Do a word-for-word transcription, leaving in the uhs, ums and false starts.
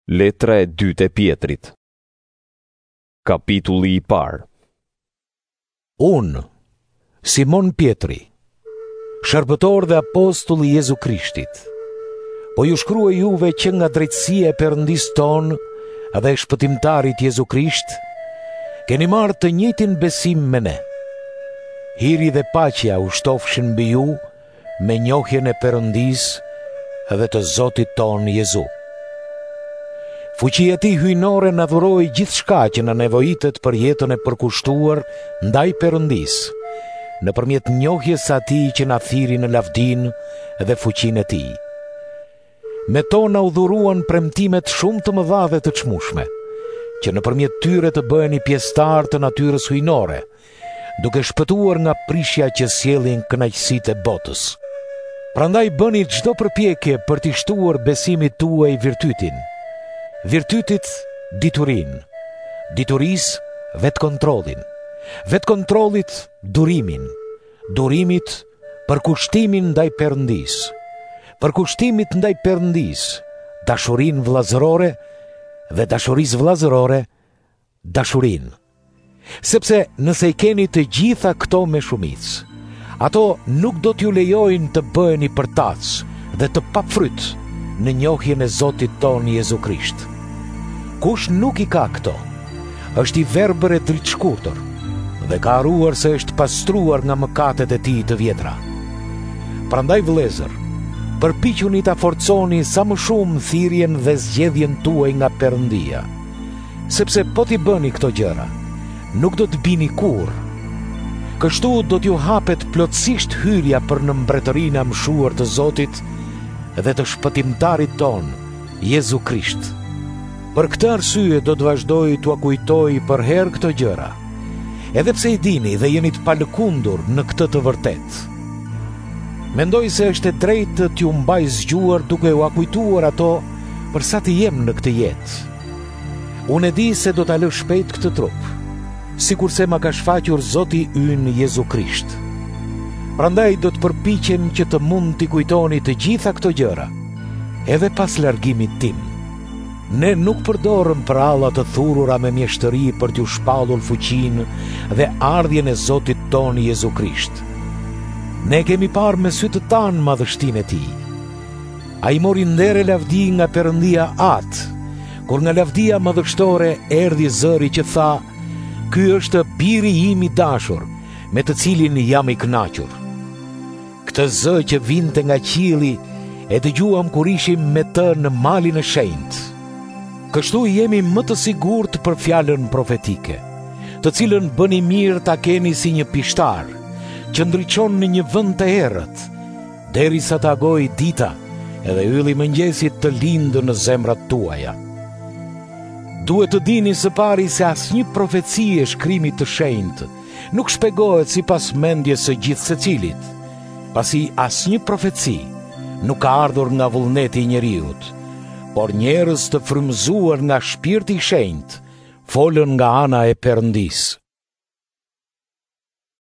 Letra e dytë e Pjetrit. Kapitulli i parë. Unë, Simon Pjetri, shërbëtor dhe apostull i Jezu Krishtit, po ju shkruaj juve që nga drejtësia e Perëndisë tonë dhe shpëtimtarit Jezu Krisht, keni marrë të njëjtin besim me ne. Hiri dhe paqja u shtofshin mbi ju me njohjen e Perëndisë dhe të Zotit tonë Jezu. Fuqia e tij hyjnore na dhuroi gjithçka që na nevojitet për jetën e përkushtuar ndaj Perëndisë, nëpërmjet njohjes së atij që na thiri në lavdinë dhe fuqinë e tij. Me to na u dhuruan premtimet shumë të mëdha dhe të çmueshme, që nëpërmjet tyre të bëheni pjesëtar të natyrës hyjnore, duke shpëtuar nga prishja që sjellin kënaqësitë e botës. Prandaj bëni çdo përpjekje për t'i shtuar besimit tuaj virtytin, virtytit diturin, dituris vetkontrollin, vetkontrollit durimin, durimit përkushtimin ndaj Perëndisë, përkushtimit ndaj Perëndisë dashurinë vllazërore dhe dashurisë vllazërore dashurinë. Sepse nëse i keni të gjitha këto me shumicë, ato nuk do t'ju lejojnë të bëheni përtac dhe të papfryt në njohjen e Zotit tonë Jezu Krisht. Kush nuk i ka këto, është i verbër e dritshkurtër dhe ka harruar se është pastruar nga mëkatet e tij të vjetra. Prandaj vëllezër, përpiquni ta forconi sa më shumë thirrjen dhe zgjedhjen tuaj nga Perëndia, sepse po t'i bëni këto gjëra, nuk do të bini kurrë. Kështu do t'ju hapet plotësisht hyrja për në mbretërinë e mshuar të Zotit dhe të shpëtimtarit ton, Jezu Krisht. Për këtë arsye do të vazhdoj t'ua kujtoj për herë këto gjëra, edhe pse i dini dhe jeni të palëkundur në këtë të vërtetë. Mendoj se është e drejtë të t'ju mbaj zgjuar duke u kujtuar ato për sa të jem në këtë jetë. Unë e di se do ta lë shpejt këtë trup, sikurse ma ka shfaqur Zoti ynë Jezu Krisht. Prandaj do të përpiqem që të mund t'i kujtoni të gjitha këto gjëra, edhe pas largimit tim. Ne nuk përdorëm pralla të thurura me mjeshtëri për t'ju shpallur fuqinë dhe ardhjen e Zotit tonë Jezu Krisht. Ne kemi parë me sy të tanë madhështinë e tij. Ai mori nder e lavdi nga Perëndia atë, kur nga lavdia madhështore erdhi zëri që tha: "Ky është biri im i dashur, me të cilin jam i kënaqur." Këtë zë që vinte nga qielli e dëgjuam kur ishim me të në malin e shenjtë. Kështu jemi më të sigurt për fjalën profetike, të cilën bëni mirë ta keni si një pishtar, që ndriçon në një vend të errët, derisa të agojë dita edhe ylli i mëngjesit të lindë në zemrat tuaja. Duhet të dini së pari se asnjë profeci e shkrimit të shenjtë nuk shpegohet sipas mendjes së gjithë secilit, pasi asnjë profeci nuk ka ardhur nga vullneti i njeriut, por njerëz të frymëzuar nga shpirti i shenjtë folën nga ana e Perëndisë.